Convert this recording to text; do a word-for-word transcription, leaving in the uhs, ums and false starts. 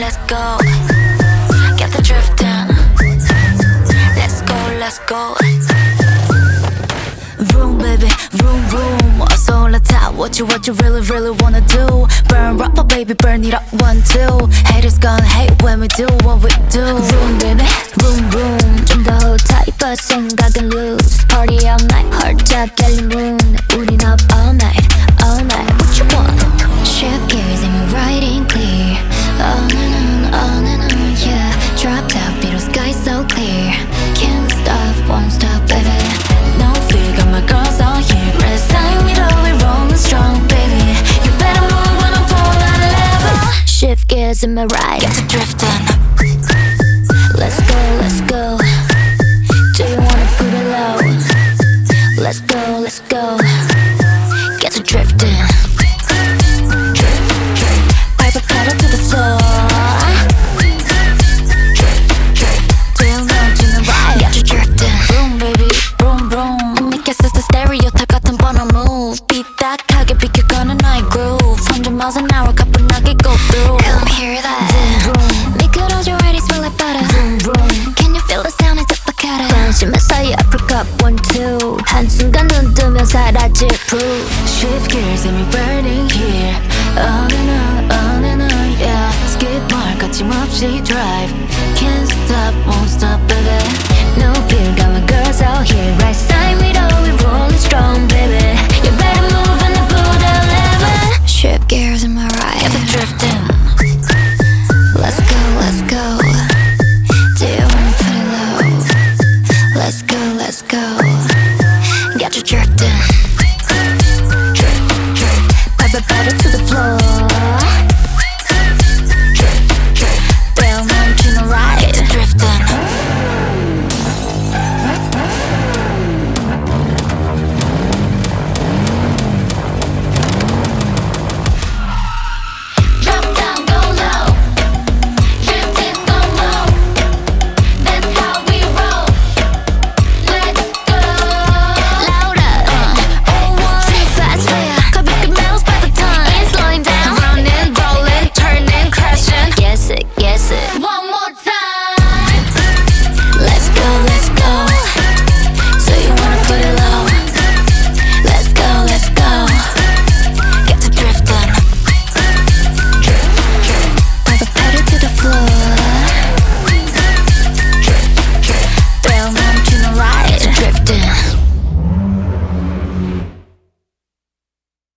let's go. Get the drift in. Let's go, let's go. Vroom baby, vroom vroom. 어서 올라타. What you what you really really wanna do? Burn rubber baby, burn it up one two. Haters gonna hate when we do what we do. Vroom baby, vroom vroom. 좀 더 tight but 생각은 loose. Party all night, 활짝 열린 문. 우린 up all night, all night. What you want? Shift gears and we're riding clear. On and on, on and on, yeah. Drop top, beetle sky so clear. Can't stop, won't stop, baby. No fear, got my girls all here. Rest time we know we're rolling strong, baby. You better move when I'm pulling out a lever. Shift gears in my ride. Get to drifting. Let's go, let's go. Do you wanna put it low? Let's go, let's go. Get to drifting. Drift, drift. 밟아 pedal to the floor. Drift, drift. 뛰어넘치는 ride. Get to drifting. Vroom baby, vroom vroom. 느꼈어 the stereotype 같은 번호 move. 삐딱하게 비켜가는 나의 groove. one hundred miles an hour 가뿐하게 go through. Come hear that. 미끄러져 already smell like butter. Vroom vroom. Can you feel the sound? It's uppercut. 관심에 사이 uppercut one two. 한순간 눈 뜨면 사라질 proof. Shift gears and we're burning here. On and on, on and on, yeah. Skid mark 거침없이 drive. Can't stop, won't stop, baby. No fear, got my girls out here. Right side, we know we're rolling strong, baby. You better move and pull the lever. Shift gears in my ride. Get the drifting.